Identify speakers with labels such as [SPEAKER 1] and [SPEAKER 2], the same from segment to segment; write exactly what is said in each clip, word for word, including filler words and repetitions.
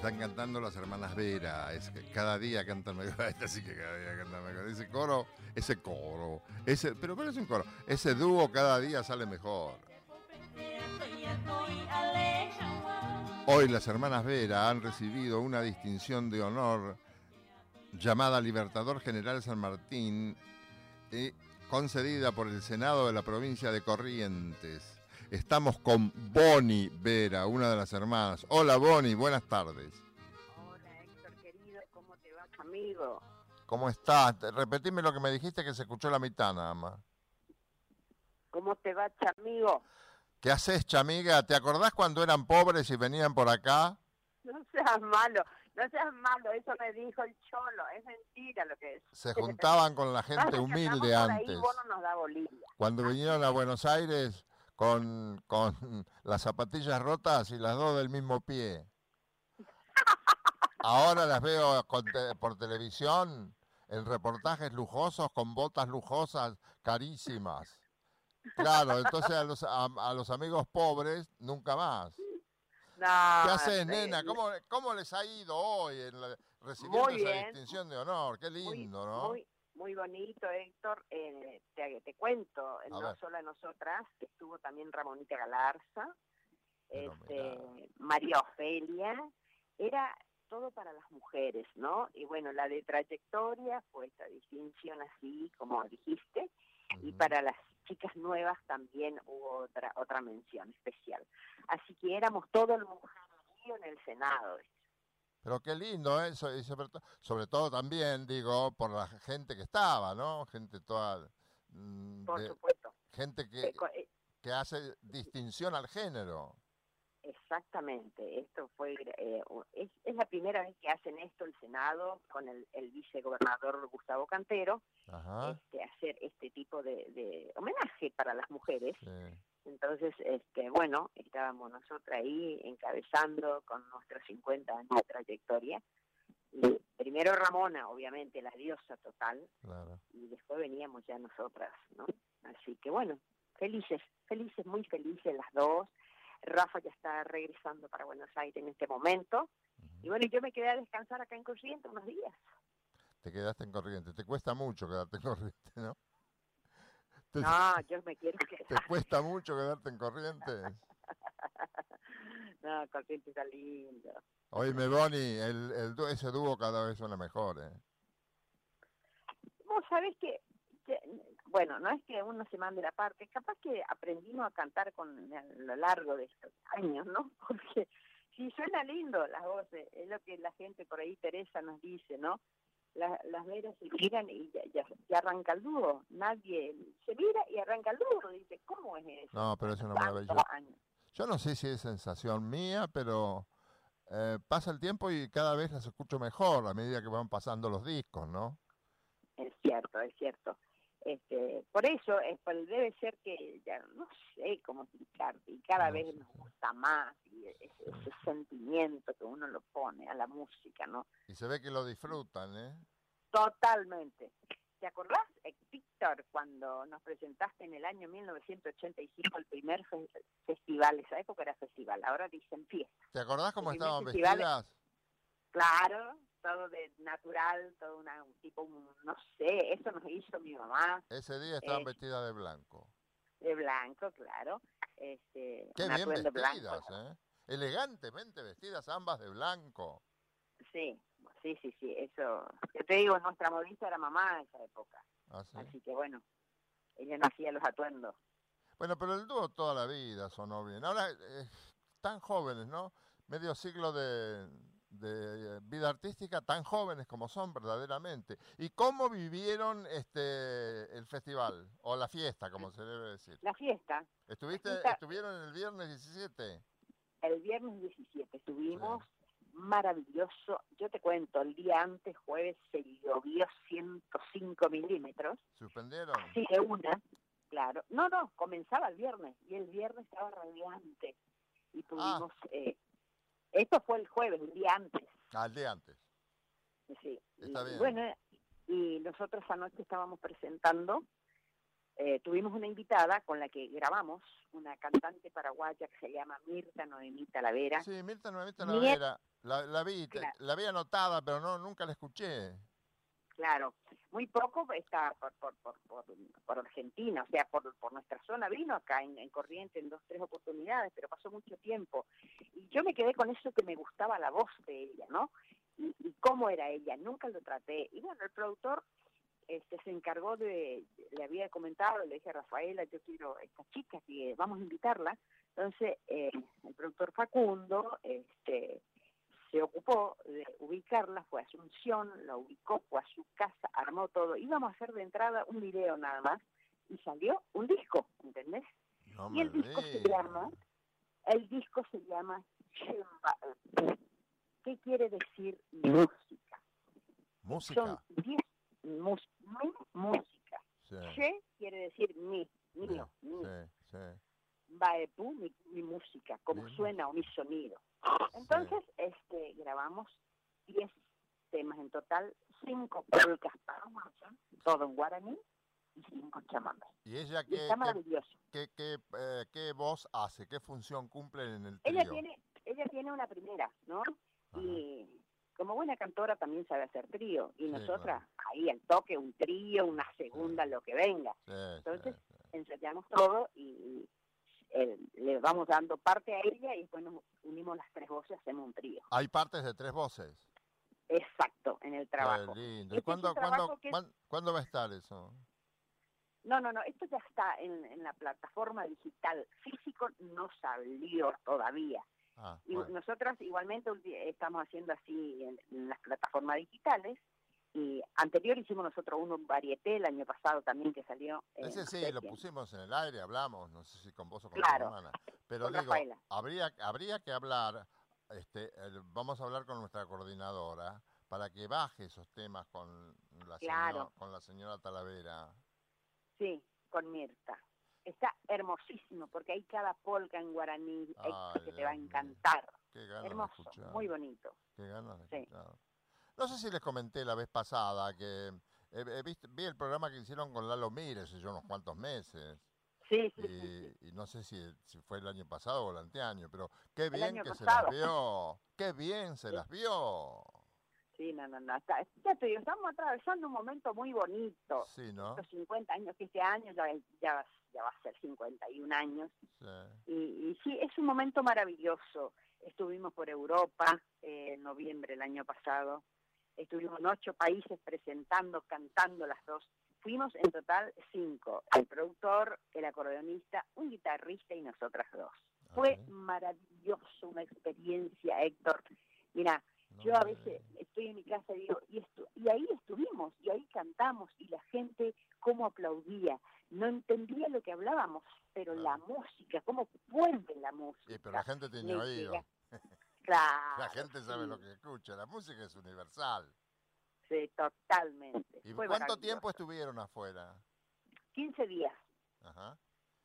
[SPEAKER 1] Están cantando las hermanas Vera. Es que cada día cantan mejor. Esta sí que cada día cantan mejor. Ese coro, ese coro, ese, pero pero es un coro. Ese dúo cada día sale mejor. Hoy las hermanas Vera han recibido una distinción de honor llamada Libertador General San Martín, eh, concedida por el Senado de la provincia de Corrientes. Estamos con Boni Vera, una de las hermanas. Hola Boni, buenas tardes.
[SPEAKER 2] Hola Héctor querido, ¿cómo te va, amigo?
[SPEAKER 1] ¿Cómo estás? Repetime lo que me dijiste, que se escuchó la mitad nada más.
[SPEAKER 2] ¿Cómo te va, chamigo?
[SPEAKER 1] ¿Qué haces, chamiga? ¿Te acordás cuando eran pobres y venían por acá?
[SPEAKER 2] No seas malo, no seas malo, eso me dijo el cholo, es mentira lo que es.
[SPEAKER 1] Se juntaban con la gente humilde antes.
[SPEAKER 2] Ahí, vos no nos da Bolivia.
[SPEAKER 1] Cuando vinieron a Buenos Aires con, con las zapatillas rotas y las dos del mismo pie. Ahora las veo con te, por televisión en reportajes lujosos con botas lujosas carísimas. Claro, entonces a los, a, a los amigos pobres nunca más.
[SPEAKER 2] No,
[SPEAKER 1] ¿Qué haces,
[SPEAKER 2] sí.
[SPEAKER 1] nena? ¿Cómo, ¿Cómo les ha ido hoy en la, recibiendo
[SPEAKER 2] Muy
[SPEAKER 1] esa
[SPEAKER 2] bien.
[SPEAKER 1] distinción de honor? Qué lindo,
[SPEAKER 2] muy,
[SPEAKER 1] ¿no?
[SPEAKER 2] Muy, muy bonito, Héctor. Eh, te, te cuento,
[SPEAKER 1] A
[SPEAKER 2] no
[SPEAKER 1] ver.
[SPEAKER 2] solo a nosotras, que estuvo también Ramonita Galarza,
[SPEAKER 1] Pero
[SPEAKER 2] este,
[SPEAKER 1] mirá.
[SPEAKER 2] María Ofelia, era todo para las mujeres, ¿no? Y bueno, la de trayectoria fue esta distinción así, como dijiste, uh-huh. Y para las chicas nuevas también hubo otra otra mención especial. Así que éramos todo el mujerío en el Senado.
[SPEAKER 1] Pero qué lindo eso, y sobre, to- sobre todo también, digo, por la gente que estaba, ¿no? Gente toda... mm,
[SPEAKER 2] Por
[SPEAKER 1] de-
[SPEAKER 2] supuesto.
[SPEAKER 1] gente que,
[SPEAKER 2] Eh, co- eh,
[SPEAKER 1] que hace distinción al género.
[SPEAKER 2] Exactamente, esto fue eh, es, es la primera vez que hacen esto el Senado con el, el vicegobernador Gustavo Cantero,
[SPEAKER 1] Ajá.
[SPEAKER 2] este, hacer este tipo de, de homenaje para las mujeres.
[SPEAKER 1] Sí.
[SPEAKER 2] Entonces, este, bueno, estábamos nosotras ahí encabezando con nuestros cincuenta años de trayectoria. Y primero Ramona, obviamente, la diosa total,
[SPEAKER 1] Claro.
[SPEAKER 2] y después veníamos ya nosotras, ¿no? Así que bueno, felices, felices, muy felices las dos. Rafa ya está regresando para Buenos Aires en este momento. Uh-huh. Y bueno, yo me quedé a descansar acá en Corrientes unos días.
[SPEAKER 1] Te quedaste en Corrientes. Te cuesta mucho quedarte en Corrientes, ¿no? Te,
[SPEAKER 2] no, yo me quiero quedar.
[SPEAKER 1] ¿Te cuesta mucho quedarte en Corrientes?
[SPEAKER 2] No, Corrientes está lindo.
[SPEAKER 1] Oíme, Boni, el, el, ese dúo cada vez suena mejor, ¿eh?
[SPEAKER 2] Vos sabés que, que, bueno, no es que uno se mande la parte, capaz que aprendimos a cantar con a lo largo de estos años, ¿no? Porque si suena lindo las voces, es lo que la gente por ahí, Teresa, nos dice, ¿no? La, las veras se miran y ya, ya, ya arranca el dúo. Nadie se mira y arranca el dúo. Dice, ¿cómo es eso?
[SPEAKER 1] No, pero es una maravilla. Yo no sé si es sensación mía, pero eh, pasa el tiempo y cada vez las escucho mejor a medida que van pasando los discos, ¿no?
[SPEAKER 2] Es cierto, es cierto. Este, por eso es, pues, debe ser que ya no sé cómo explicarte, y cada no, vez sí, nos gusta más y ese, sí. ese sentimiento que uno lo pone a la música, ¿no?
[SPEAKER 1] Y se ve que lo disfrutan, ¿eh?
[SPEAKER 2] Totalmente. ¿Te acordás, Víctor, cuando nos presentaste en el año mil novecientos ochenta y cinco el primer fe festival? Esa época era festival, ahora dicen fiesta.
[SPEAKER 1] ¿Te acordás cómo estaban
[SPEAKER 2] festival,
[SPEAKER 1] vestidas?
[SPEAKER 2] Claro, todo de natural, todo una, un tipo, un, no sé, eso nos hizo mi mamá.
[SPEAKER 1] Ese día estaban
[SPEAKER 2] eh,
[SPEAKER 1] vestidas de blanco.
[SPEAKER 2] De blanco, claro. Este,
[SPEAKER 1] Qué
[SPEAKER 2] un
[SPEAKER 1] bien vestidas,
[SPEAKER 2] blanco.
[SPEAKER 1] ¿eh? Elegantemente vestidas ambas de blanco.
[SPEAKER 2] Sí, sí, sí, sí, eso. Yo te digo, nuestra modista era mamá en esa época.
[SPEAKER 1] ¿Ah, sí?
[SPEAKER 2] Así que bueno, ella no hacía los atuendos.
[SPEAKER 1] Bueno, pero el dúo toda la vida sonó bien. Ahora, eh, tan jóvenes, ¿no? Medio siglo de, de vida artística, tan jóvenes como son verdaderamente. ¿Y cómo vivieron este el festival? O la fiesta, como se debe decir.
[SPEAKER 2] La fiesta.
[SPEAKER 1] ¿Estuviste,
[SPEAKER 2] la fiesta,
[SPEAKER 1] ¿Estuvieron el viernes diecisiete?
[SPEAKER 2] El viernes diecisiete estuvimos, sí. Maravilloso. Yo te cuento, el día antes, jueves, se llovió ciento cinco milímetros.
[SPEAKER 1] ¿Suspendieron?
[SPEAKER 2] Así de una, claro. No, no, comenzaba el viernes, y el viernes estaba radiante. Y tuvimos... Ah. Eh, esto fue el jueves, el día antes.
[SPEAKER 1] Ah, el día antes.
[SPEAKER 2] Sí.
[SPEAKER 1] Está
[SPEAKER 2] y,
[SPEAKER 1] bien.
[SPEAKER 2] Bueno, y nosotros anoche estábamos presentando, eh, tuvimos una invitada con la que grabamos, una cantante paraguaya que se llama Mirta Noemí Talavera.
[SPEAKER 1] Sí, Mirta Noemí Talavera. La, la vi,
[SPEAKER 2] Claro.
[SPEAKER 1] la vi anotada, pero no nunca la escuché.
[SPEAKER 2] Claro, muy poco está por, por, por, por, por Argentina, o sea, por, por nuestra zona. Vino acá en, en Corrientes en dos, tres oportunidades, pero pasó mucho tiempo. Y yo me quedé con eso que me gustaba la voz de ella, ¿no? Y, y cómo era ella, nunca lo traté. Y bueno, el productor este, se encargó de, le había comentado, le dije a Rafaela, yo quiero esta chica, que vamos a invitarla. Entonces, eh, el productor Facundo, este... se ocupó de ubicarla, fue a Asunción, la ubicó, fue a su casa, armó todo. Íbamos a hacer de entrada un video nada más y salió un disco, ¿entendés?
[SPEAKER 1] No
[SPEAKER 2] Y
[SPEAKER 1] me
[SPEAKER 2] el disco se
[SPEAKER 1] digas.
[SPEAKER 2] llama, el disco se llama Chemba. ¿Qué quiere decir música? Son
[SPEAKER 1] Música.
[SPEAKER 2] diez mus, mi música.
[SPEAKER 1] Sí.
[SPEAKER 2] Che quiere decir mi, mío,
[SPEAKER 1] Sí,
[SPEAKER 2] mi.
[SPEAKER 1] sí, sí.
[SPEAKER 2] Baepú, mi, mi música, como
[SPEAKER 1] Mi
[SPEAKER 2] suena o mi sonido. Entonces,
[SPEAKER 1] Sí.
[SPEAKER 2] este, grabamos diez temas en total, cinco polcas paraguayas, todo en guaraní, y cinco chamamés.
[SPEAKER 1] ¿Y ella
[SPEAKER 2] Y
[SPEAKER 1] qué,
[SPEAKER 2] está
[SPEAKER 1] qué,
[SPEAKER 2] maravilloso.
[SPEAKER 1] qué, qué, eh, qué voz hace? ¿Qué función cumple en el
[SPEAKER 2] Ella
[SPEAKER 1] trío?
[SPEAKER 2] tiene, ella tiene una primera, ¿no?
[SPEAKER 1] Ajá.
[SPEAKER 2] Y como buena cantora también sabe hacer trío. Y
[SPEAKER 1] Sí,
[SPEAKER 2] nosotras,
[SPEAKER 1] claro.
[SPEAKER 2] ahí al toque, un trío, una segunda,
[SPEAKER 1] Sí,
[SPEAKER 2] lo que venga.
[SPEAKER 1] sí,
[SPEAKER 2] Entonces,
[SPEAKER 1] sí, sí.
[SPEAKER 2] ensayamos todo y eh, le vamos dando parte a ella y después nos unimos las tres voces, hacemos un trío.
[SPEAKER 1] Hay partes de tres voces.
[SPEAKER 2] Exacto, en el
[SPEAKER 1] Qué
[SPEAKER 2] trabajo.
[SPEAKER 1] lindo. ¿Y
[SPEAKER 2] Este es un
[SPEAKER 1] cuándo,
[SPEAKER 2] trabajo
[SPEAKER 1] cuándo,
[SPEAKER 2] que es...
[SPEAKER 1] cuán- cuándo va a estar eso?
[SPEAKER 2] No, no, no, esto ya está en, en la plataforma digital. Físico no salió todavía.
[SPEAKER 1] Ah,
[SPEAKER 2] Y
[SPEAKER 1] bueno.
[SPEAKER 2] nosotras igualmente ulti- estamos haciendo así en, en las plataformas digitales. Y anterior hicimos nosotros uno en varieté el año pasado también que salió. Eh,
[SPEAKER 1] Ese
[SPEAKER 2] no
[SPEAKER 1] sí,
[SPEAKER 2] sé
[SPEAKER 1] lo
[SPEAKER 2] quién.
[SPEAKER 1] pusimos en el aire, hablamos, no sé si con vos o con tu
[SPEAKER 2] Claro,
[SPEAKER 1] hermana. Pero
[SPEAKER 2] con
[SPEAKER 1] digo,
[SPEAKER 2] Rafaela.
[SPEAKER 1] habría, habría que hablar, este, el- vamos a hablar con nuestra coordinadora para que baje esos temas con la,
[SPEAKER 2] Claro,
[SPEAKER 1] señor, con la señora Talavera.
[SPEAKER 2] sí, con Mirta. Está hermosísimo porque hay cada polca en guaraní,
[SPEAKER 1] Ay,
[SPEAKER 2] Héctor, que te va a
[SPEAKER 1] Dios mío,
[SPEAKER 2] encantar.
[SPEAKER 1] qué ganas de
[SPEAKER 2] Hermoso,
[SPEAKER 1] escuchar,
[SPEAKER 2] muy bonito.
[SPEAKER 1] qué ganas de
[SPEAKER 2] Sí,
[SPEAKER 1] escuchar. No sé si les comenté la vez pasada que eh, eh, viste- vi el programa que hicieron con Lalo Mires hace unos cuantos meses.
[SPEAKER 2] sí, sí, sí, sí.
[SPEAKER 1] Y, y no sé si, si fue el año pasado o el anteaño, pero qué
[SPEAKER 2] El
[SPEAKER 1] bien
[SPEAKER 2] año
[SPEAKER 1] que se las
[SPEAKER 2] pasado.
[SPEAKER 1] vio, qué bien se
[SPEAKER 2] Sí,
[SPEAKER 1] las vio.
[SPEAKER 2] sí, no, no, no. Está, ya te digo, estamos atravesando un momento muy bonito.
[SPEAKER 1] Sí, ¿no?
[SPEAKER 2] Estos cincuenta años, que este año ya, ya, va- ya va a ser cincuenta y un años.
[SPEAKER 1] Sí.
[SPEAKER 2] Y, y sí, es un momento maravilloso. Estuvimos por Europa eh, en noviembre del año pasado. Estuvimos en ocho países presentando, cantando las dos. Fuimos en total cinco. El productor, el acordeonista, un guitarrista y nosotras dos.
[SPEAKER 1] ¿Ah,
[SPEAKER 2] Fue
[SPEAKER 1] sí?
[SPEAKER 2] maravilloso, una experiencia, Héctor. Mira,
[SPEAKER 1] No
[SPEAKER 2] yo a
[SPEAKER 1] me
[SPEAKER 2] veces
[SPEAKER 1] digas.
[SPEAKER 2] estoy en mi casa y digo, y, esto, y ahí estuvimos, y ahí cantamos, y la gente cómo aplaudía. No entendía lo que hablábamos, pero la
[SPEAKER 1] Claro.
[SPEAKER 2] música, cómo vuelve la
[SPEAKER 1] Y, pero la
[SPEAKER 2] música,
[SPEAKER 1] gente tiene
[SPEAKER 2] me llega.
[SPEAKER 1] oído. La
[SPEAKER 2] Claro,
[SPEAKER 1] gente sabe lo
[SPEAKER 2] sí,
[SPEAKER 1] que escucha. La música es universal.
[SPEAKER 2] sí, totalmente.
[SPEAKER 1] ¿Y
[SPEAKER 2] Fue
[SPEAKER 1] cuánto tiempo
[SPEAKER 2] maravilloso.
[SPEAKER 1] estuvieron afuera?
[SPEAKER 2] quince días,
[SPEAKER 1] Ajá.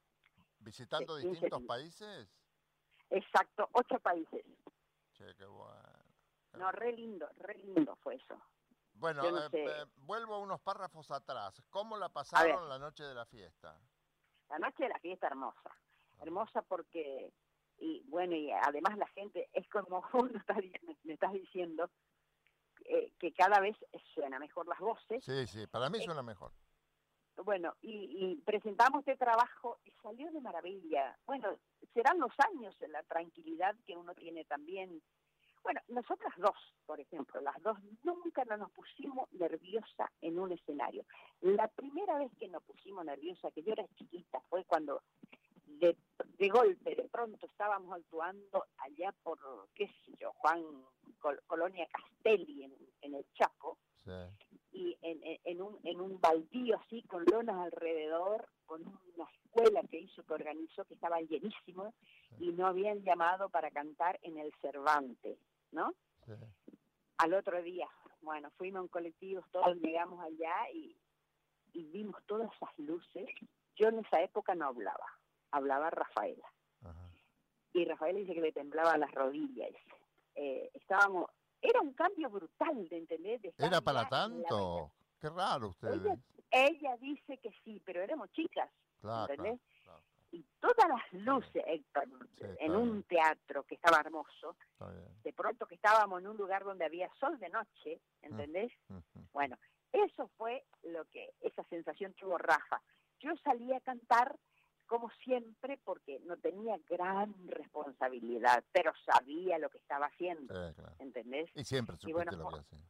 [SPEAKER 2] sí,
[SPEAKER 1] ¿Visitando
[SPEAKER 2] quince
[SPEAKER 1] distintos
[SPEAKER 2] días.
[SPEAKER 1] países?
[SPEAKER 2] Exacto, ocho países.
[SPEAKER 1] Che, qué bueno. Qué
[SPEAKER 2] No, re
[SPEAKER 1] bueno.
[SPEAKER 2] lindo, re lindo fue eso.
[SPEAKER 1] Bueno,
[SPEAKER 2] Yo no
[SPEAKER 1] eh, eh,
[SPEAKER 2] sé,
[SPEAKER 1] vuelvo unos párrafos atrás. ¿Cómo la
[SPEAKER 2] a ver,
[SPEAKER 1] pasaron la noche de la fiesta?
[SPEAKER 2] la noche de la fiesta hermosa.
[SPEAKER 1] Ajá.
[SPEAKER 2] Hermosa porque, y bueno, y además la gente, es como vos lo estás, me, me estás diciendo, eh, que cada vez suena mejor las voces.
[SPEAKER 1] Sí, sí, para mí
[SPEAKER 2] Eh,
[SPEAKER 1] suena mejor.
[SPEAKER 2] bueno, y, y presentamos este trabajo y salió de maravilla. Bueno, serán los años, la tranquilidad que uno tiene también. Bueno, nosotras dos, por ejemplo, las dos nunca no nos pusimos nerviosa en un escenario. La primera vez que nos pusimos nerviosa, que yo era chiquita, fue cuando de, de golpe, de pronto estábamos actuando allá por, qué sé yo, Juan Col- Colonia Castelli, en, en el Chaco,
[SPEAKER 1] Sí.
[SPEAKER 2] y en, en, en, un, en un baldío así, con lonas alrededor, con una escuela que hizo, que organizó, que estaba llenísimo, y no habían llamado para cantar en el Cervantes, ¿no?
[SPEAKER 1] Sí.
[SPEAKER 2] Al otro día, bueno, fuimos en colectivos, todos llegamos allá y, y vimos todas esas luces. Yo en esa época no hablaba, hablaba Rafaela.
[SPEAKER 1] Ajá.
[SPEAKER 2] Y Rafaela dice que le temblaban las rodillas. Eh, estábamos, era un cambio brutal, de entender, de estar
[SPEAKER 1] ¿Era para
[SPEAKER 2] ya en la mañana.
[SPEAKER 1] tanto? Qué raro
[SPEAKER 2] Ella,
[SPEAKER 1] ustedes.
[SPEAKER 2] ella dice que sí, pero éramos chicas,
[SPEAKER 1] Claro, claro,
[SPEAKER 2] ¿entendés?
[SPEAKER 1] claro.
[SPEAKER 2] Y, y todas las luces, Héctor,
[SPEAKER 1] Sí,
[SPEAKER 2] en
[SPEAKER 1] está
[SPEAKER 2] un
[SPEAKER 1] bien.
[SPEAKER 2] teatro que estaba hermoso,
[SPEAKER 1] Está bien.
[SPEAKER 2] de pronto que estábamos en un lugar donde había sol de noche, ¿entendés?
[SPEAKER 1] Mm, mm.
[SPEAKER 2] Bueno, eso fue lo que, esa sensación tuvo Rafa. Yo salí a cantar como siempre porque no tenía gran responsabilidad, pero sabía lo que estaba haciendo,
[SPEAKER 1] Sí, claro.
[SPEAKER 2] ¿entendés?
[SPEAKER 1] Y siempre
[SPEAKER 2] Y
[SPEAKER 1] supiste
[SPEAKER 2] bueno,
[SPEAKER 1] lo que
[SPEAKER 2] por-
[SPEAKER 1] hacía.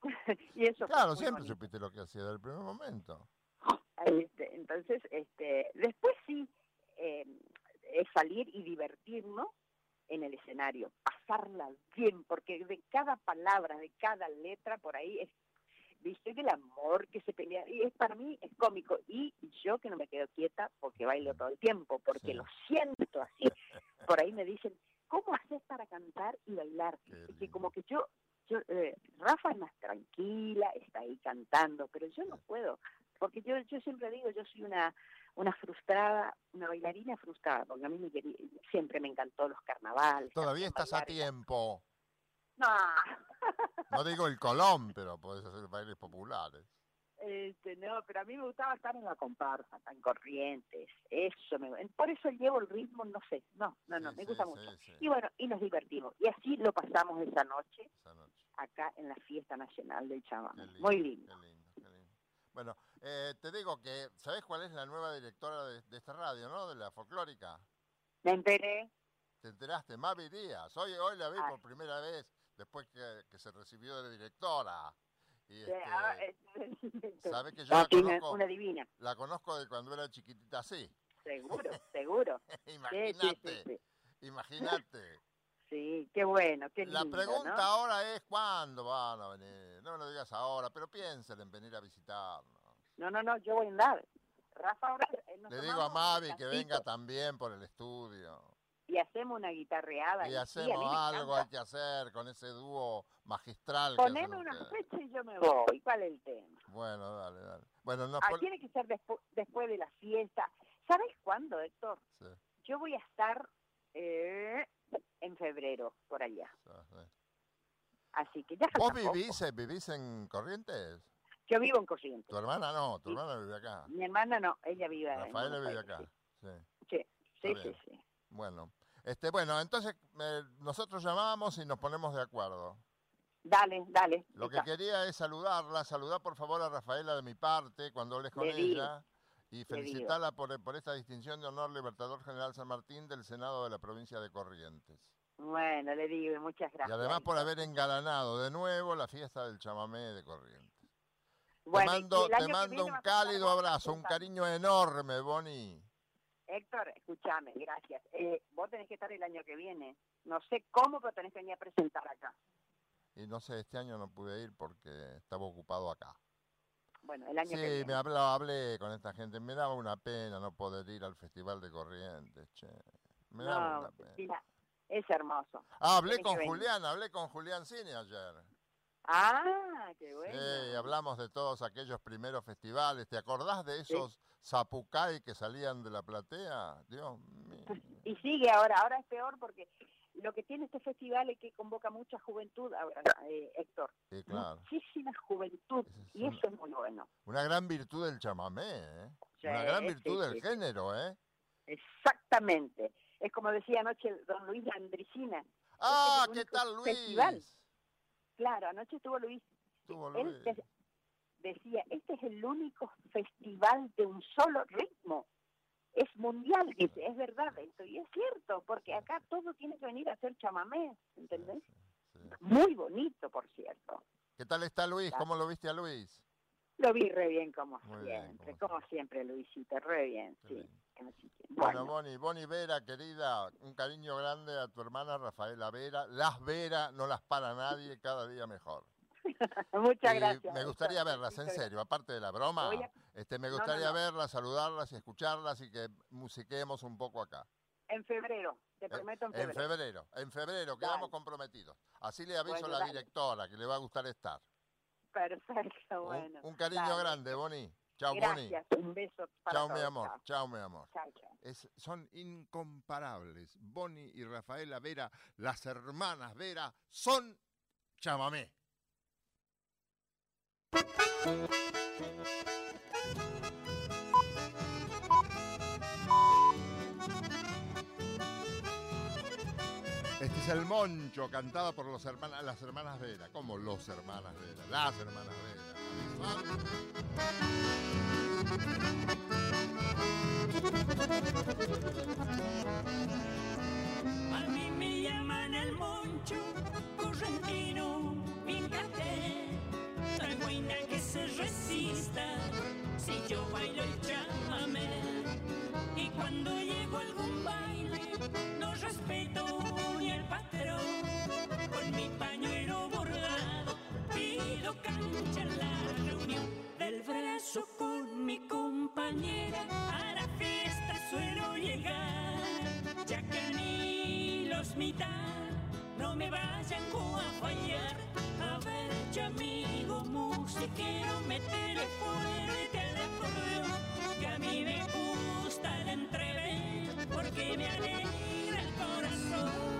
[SPEAKER 2] y eso fue
[SPEAKER 1] Claro,
[SPEAKER 2] muy
[SPEAKER 1] siempre
[SPEAKER 2] bonito.
[SPEAKER 1] supiste lo que hacía desde el primer momento.
[SPEAKER 2] Este, entonces, este, después sí, eh, es salir y divertirnos en el escenario, pasarla bien, porque de cada palabra, de cada letra por ahí es, viste, el amor que se pelea, y es para mí es cómico, y yo que no me quedo quieta porque bailo todo el tiempo, porque
[SPEAKER 1] Sí.
[SPEAKER 2] lo siento así, por ahí me dicen, ¿cómo haces para cantar y bailar?
[SPEAKER 1] Qué
[SPEAKER 2] Que
[SPEAKER 1] lindo.
[SPEAKER 2] como que yo, yo eh, Rafa es más tranquila, está ahí cantando, pero yo no puedo, porque yo yo siempre digo, yo soy una una frustrada, una bailarina frustrada, porque a mí me quería, siempre me encantó los carnavales.
[SPEAKER 1] Todavía
[SPEAKER 2] también
[SPEAKER 1] estás a
[SPEAKER 2] bailar y la-
[SPEAKER 1] tiempo.
[SPEAKER 2] No,
[SPEAKER 1] No digo el Colón, pero podés hacer bailes populares.
[SPEAKER 2] este, no, pero a mí me gustaba estar en la comparsa, en Corrientes, eso me, por eso llevo el ritmo, no sé, no, no, no,
[SPEAKER 1] Sí,
[SPEAKER 2] me
[SPEAKER 1] sí,
[SPEAKER 2] gusta
[SPEAKER 1] sí,
[SPEAKER 2] mucho.
[SPEAKER 1] sí.
[SPEAKER 2] Y bueno, y nos divertimos, y así lo pasamos esa noche,
[SPEAKER 1] Esa noche.
[SPEAKER 2] acá en la fiesta nacional del
[SPEAKER 1] Qué
[SPEAKER 2] chamamé,
[SPEAKER 1] lindo,
[SPEAKER 2] muy lindo.
[SPEAKER 1] qué lindo, qué lindo. Bueno, eh, te digo que, ¿sabés cuál es la nueva directora de, de esta radio, no? De la folclórica.
[SPEAKER 2] Me enteré,
[SPEAKER 1] ¿Te enteraste? Mavi Díaz. Hoy, hoy la vi
[SPEAKER 2] ah,
[SPEAKER 1] por primera vez después que, que se recibió de directora. Y
[SPEAKER 2] de- ah,
[SPEAKER 1] este,
[SPEAKER 2] este,
[SPEAKER 1] sabe que yo
[SPEAKER 2] no,
[SPEAKER 1] la
[SPEAKER 2] tiene una,
[SPEAKER 1] conozco,
[SPEAKER 2] una divina,
[SPEAKER 1] la conozco de cuando era chiquitita así.
[SPEAKER 2] seguro, seguro. Sí, sí, sí,
[SPEAKER 1] Imagínate,
[SPEAKER 2] sí.
[SPEAKER 1] imagínate.
[SPEAKER 2] Sí, qué bueno, qué
[SPEAKER 1] La
[SPEAKER 2] lindo,
[SPEAKER 1] pregunta
[SPEAKER 2] ¿no?
[SPEAKER 1] ahora es cuándo van a venir. No me lo digas ahora, pero piensen en venir a visitarnos.
[SPEAKER 2] No, no, no, yo voy a andar. Rafa, ahora eh, nos
[SPEAKER 1] Le digo a
[SPEAKER 2] tomamos un
[SPEAKER 1] Mavi que venga
[SPEAKER 2] descansito
[SPEAKER 1] también por el estudio.
[SPEAKER 2] y hacemos una guitarreada.
[SPEAKER 1] Y
[SPEAKER 2] Y sí, a
[SPEAKER 1] hacemos
[SPEAKER 2] mí me
[SPEAKER 1] algo, hay
[SPEAKER 2] encanta.
[SPEAKER 1] que hacer con ese dúo magistral que hacen
[SPEAKER 2] Poneme una
[SPEAKER 1] ustedes.
[SPEAKER 2] fecha y yo me voy. ¿Cuál es el tema?
[SPEAKER 1] Bueno, dale, dale. Bueno, nos
[SPEAKER 2] Ah,
[SPEAKER 1] pon-
[SPEAKER 2] tiene que ser despu- después de la fiesta. ¿Sabes cuándo, Héctor?
[SPEAKER 1] Sí,
[SPEAKER 2] Yo voy a estar eh, en febrero, por allá.
[SPEAKER 1] sí, sí.
[SPEAKER 2] Así que ya
[SPEAKER 1] ¿Vos
[SPEAKER 2] falta poco.
[SPEAKER 1] vivís, eh, vivís en Corrientes?
[SPEAKER 2] Yo vivo en Corrientes.
[SPEAKER 1] Tu hermana no, tu
[SPEAKER 2] Sí.
[SPEAKER 1] hermana vive acá.
[SPEAKER 2] Mi hermana no, ella vive en
[SPEAKER 1] Rafaela
[SPEAKER 2] Buenos
[SPEAKER 1] vive
[SPEAKER 2] Aires.
[SPEAKER 1] acá. Sí,
[SPEAKER 2] Sí, sí, sí,
[SPEAKER 1] Está
[SPEAKER 2] sí,
[SPEAKER 1] bien.
[SPEAKER 2] sí.
[SPEAKER 1] bueno. Este, bueno, entonces eh, nosotros llamamos y nos ponemos de acuerdo.
[SPEAKER 2] Dale, dale.
[SPEAKER 1] Lo que
[SPEAKER 2] Está.
[SPEAKER 1] quería es saludarla, saludar por favor a Rafaela de mi parte cuando hables con
[SPEAKER 2] Le digo,
[SPEAKER 1] ella y
[SPEAKER 2] le
[SPEAKER 1] felicitarla por, por esta distinción de honor Libertador General San Martín del Senado de la provincia de Corrientes.
[SPEAKER 2] Bueno, le digo, muchas gracias.
[SPEAKER 1] Y además por
[SPEAKER 2] Héctor.
[SPEAKER 1] haber engalanado de nuevo la fiesta del chamamé de Corrientes.
[SPEAKER 2] Bueno,
[SPEAKER 1] te
[SPEAKER 2] y
[SPEAKER 1] mando,
[SPEAKER 2] el año
[SPEAKER 1] te
[SPEAKER 2] que
[SPEAKER 1] mando
[SPEAKER 2] viene
[SPEAKER 1] un
[SPEAKER 2] vas a estar
[SPEAKER 1] cálido
[SPEAKER 2] vos
[SPEAKER 1] abrazo, un
[SPEAKER 2] presentando.
[SPEAKER 1] cariño enorme, Boni.
[SPEAKER 2] Héctor, escúchame, gracias. Eh, vos tenés que estar el año que viene. No sé cómo, pero tenés que venir a presentar acá.
[SPEAKER 1] Y no sé, este año no pude ir porque estaba ocupado acá.
[SPEAKER 2] Bueno, el año
[SPEAKER 1] Sí,
[SPEAKER 2] que viene.
[SPEAKER 1] me hablé, hablé con esta gente. Me daba una pena no poder ir al Festival de Corrientes, che. Me daba
[SPEAKER 2] No,
[SPEAKER 1] una pena.
[SPEAKER 2] mira, es hermoso.
[SPEAKER 1] Ah, hablé
[SPEAKER 2] Tenés
[SPEAKER 1] con
[SPEAKER 2] que venir.
[SPEAKER 1] Julián, hablé con Julián Cine ayer.
[SPEAKER 2] Ah, qué bueno.
[SPEAKER 1] Sí, hablamos de todos aquellos primeros festivales. ¿Te acordás de
[SPEAKER 2] Sí.
[SPEAKER 1] esos zapucay que salían de la platea? Dios mío.
[SPEAKER 2] Y sigue ahora, ahora es peor porque lo que tiene este festival es que convoca mucha juventud ahora, eh, Héctor.
[SPEAKER 1] Sí, claro.
[SPEAKER 2] Muchísima juventud.
[SPEAKER 1] Esa es
[SPEAKER 2] Y
[SPEAKER 1] una-
[SPEAKER 2] eso es muy bueno.
[SPEAKER 1] Una gran virtud del chamamé, ¿eh?
[SPEAKER 2] Sí,
[SPEAKER 1] Una gran
[SPEAKER 2] sí,
[SPEAKER 1] virtud del
[SPEAKER 2] sí, sí.
[SPEAKER 1] género, ¿eh?
[SPEAKER 2] Exactamente. Es como decía anoche el don Luis Landricina.
[SPEAKER 1] Ah,
[SPEAKER 2] Este es el
[SPEAKER 1] ¿qué
[SPEAKER 2] único
[SPEAKER 1] tal, Luis?
[SPEAKER 2] festival. Claro, anoche estuvo Luis.
[SPEAKER 1] Estuvo
[SPEAKER 2] Él
[SPEAKER 1] Luis.
[SPEAKER 2] de- decía, este es el único festival de un solo ritmo. Es mundial, dice, es verdad esto. Y es cierto, porque acá todo tiene que venir a hacer chamamé, ¿entendés?
[SPEAKER 1] Sí, sí.
[SPEAKER 2] Muy bonito, por cierto.
[SPEAKER 1] ¿Qué tal está Luis?
[SPEAKER 2] Claro.
[SPEAKER 1] ¿Cómo lo viste a Luis?
[SPEAKER 2] Lo vi re bien como
[SPEAKER 1] Muy bien,
[SPEAKER 2] siempre,
[SPEAKER 1] como
[SPEAKER 2] como siempre, Luisito, re bien,
[SPEAKER 1] Qué
[SPEAKER 2] sí.
[SPEAKER 1] lindo.
[SPEAKER 2] Así que,
[SPEAKER 1] Bueno,
[SPEAKER 2] bueno,
[SPEAKER 1] Boni, Boni Vera, querida, un cariño grande a tu hermana Rafaela Vera. Las Vera no las para nadie, cada día mejor.
[SPEAKER 2] muchas
[SPEAKER 1] Y
[SPEAKER 2] gracias.
[SPEAKER 1] me gustaría
[SPEAKER 2] Héctor,
[SPEAKER 1] verlas, en
[SPEAKER 2] muchas
[SPEAKER 1] serio, aparte de la broma,
[SPEAKER 2] Voy a-
[SPEAKER 1] este, me
[SPEAKER 2] No, no,
[SPEAKER 1] gustaría
[SPEAKER 2] no.
[SPEAKER 1] verlas, saludarlas y escucharlas y que musiquemos un poco acá.
[SPEAKER 2] En febrero, te
[SPEAKER 1] Eh,
[SPEAKER 2] prometo en
[SPEAKER 1] En
[SPEAKER 2] febrero.
[SPEAKER 1] febrero, en febrero, quedamos
[SPEAKER 2] Dale.
[SPEAKER 1] comprometidos. Así le aviso
[SPEAKER 2] Bueno,
[SPEAKER 1] a la
[SPEAKER 2] dale.
[SPEAKER 1] directora que le va a gustar estar.
[SPEAKER 2] Perfecto,
[SPEAKER 1] Un-
[SPEAKER 2] bueno.
[SPEAKER 1] un, cariño
[SPEAKER 2] dale.
[SPEAKER 1] grande, Boni. Chao, Boni.
[SPEAKER 2] Gracias, un beso para
[SPEAKER 1] Chao,
[SPEAKER 2] todos.
[SPEAKER 1] mi amor.
[SPEAKER 2] Chao,
[SPEAKER 1] Chao, mi amor.
[SPEAKER 2] chao, chao.
[SPEAKER 1] Es- son incomparables. Boni y Rafaela Vera, las hermanas Vera, son chamamé. El Moncho, cantada por los hermanas, las hermanas Vera. ¿Cómo los hermanas Vera? Las hermanas
[SPEAKER 3] Vera. A mí me llaman el Moncho, correntino, fíjate. Soy buena que se resista si yo bailo el chamamé. Y cuando llego a algún baile, no respeto ni el patrón. Con mi pañuelo bordado, pido cancha en la reunión. Del brazo con mi compañera, a la fiesta suelo llegar. Ya que ni los mitad no me vayan a fallar. A ver, ya amigo musiquero, métele fuerte al acordeón, que a mí me gusta el entrever, porque me alegra el corazón.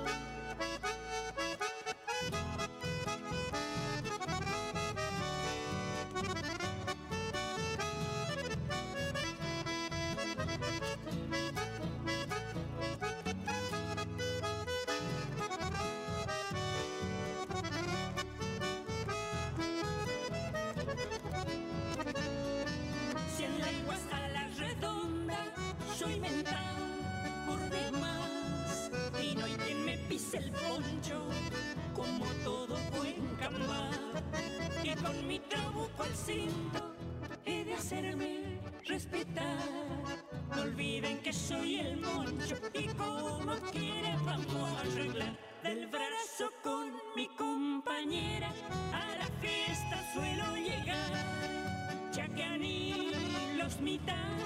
[SPEAKER 3] El poncho, como todo buen cambá, y con mi trabuco al cinto he de hacerme respetar. No olviden que soy el Moncho y como quiera vamos a arreglar. Del brazo con mi compañera a la fiesta suelo llegar, ya que a ni los mitad